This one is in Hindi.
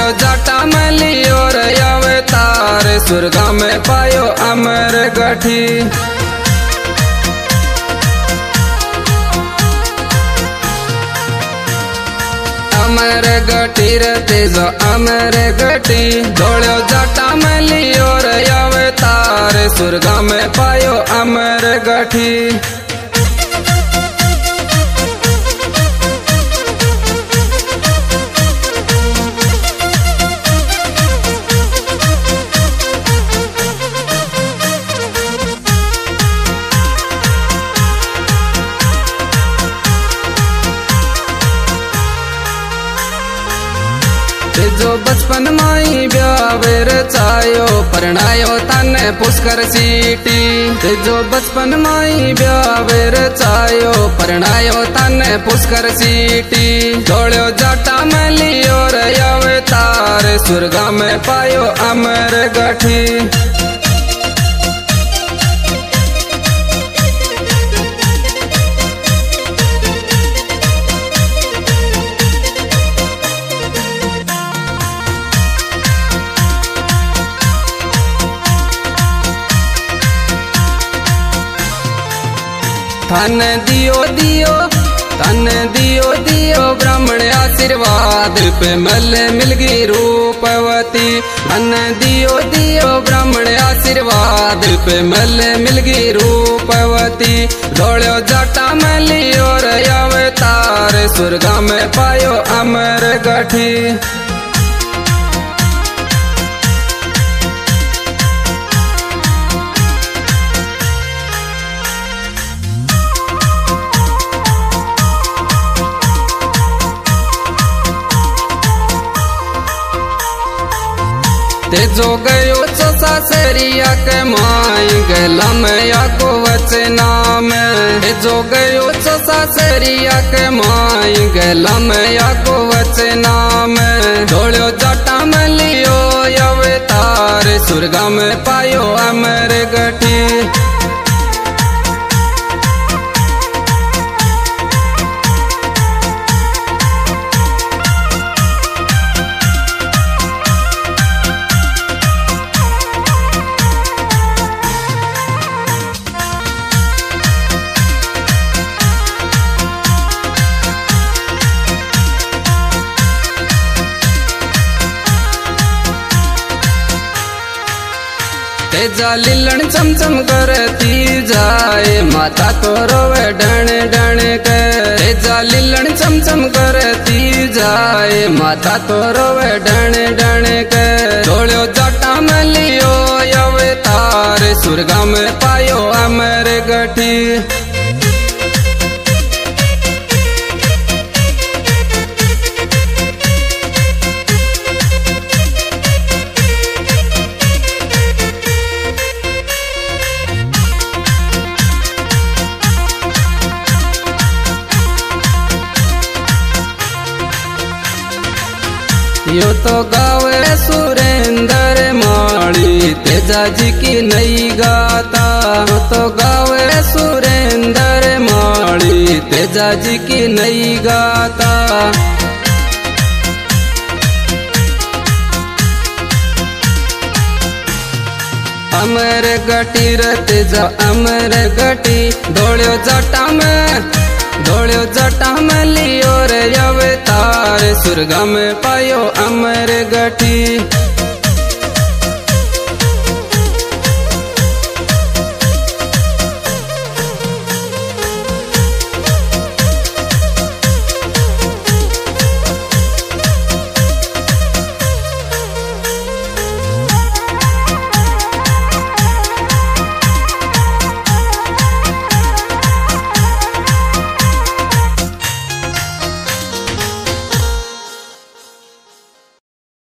धोड़ो जाटा में लियो रे अवतार, स्वर्ग में पायो अमर गठी। अमर गठी रे तेजो अमर गठी, धोड़ो जाटा में लियो रे अवतार, स्वर्ग में पायो अमर गठी। जो बचपन माई ब्यावेर चायो, परणायो तने पुष्कर सीटी। जो बचपन माई ब्यावेर चायो, परणायो तने पुष्कर सीटी। धोड़ो जाटा में लियो रे अवतार, स्वर्ग में पायो अमर गठी। धन दियो दियो धन दियो दियो ब्राह्मण आशीर्वाद, पे मिलगी रूपवती। धन दियो दियो ब्राह्मण आशीर्वाद, पे मिलगी रूपवती। धोड़ो जाटा में लियो रे अवतार, स्वर्ग में पायो अमर गठी। तेजो गयो चो सासरिया के माई, गला में आको वचना में। तेजो गयो चो सासरिया के माई, गला में आको वचना में। धोड़ो जाटा में लियो अवतार, स्वर्ग में पायो अमर गठी। तेजा लीलन चमचम करती जाए, माता तो रोवे डण डण के। तेजा लीलन चमचम करती जाए, माता तो रोवे डण डण के। धोड़ो जाटा में लियो अवतार, स्वर्ग में पायो अमर गठी। यो तो गावे सुरेंद्र माली, तेजा जी की नई गाता। यो तो गावे सुरेंद्र माली, तेजा जी की नई गाता। अमर गठी रे तेजा अमर गठी, धोड़ो जाटा में लियो रे अवतार, स्वर्ग में पायो अमर गठी।